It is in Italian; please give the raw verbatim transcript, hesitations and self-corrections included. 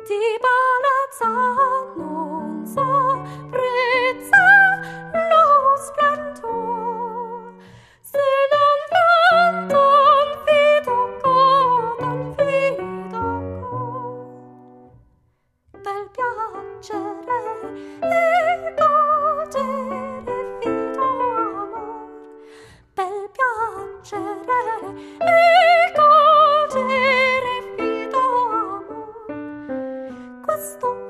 di bellezza non s'apprezza lo splendor, se non tanto fido con fido con bel piacere e godere fido amor, bel piacere e godere fido amor, questo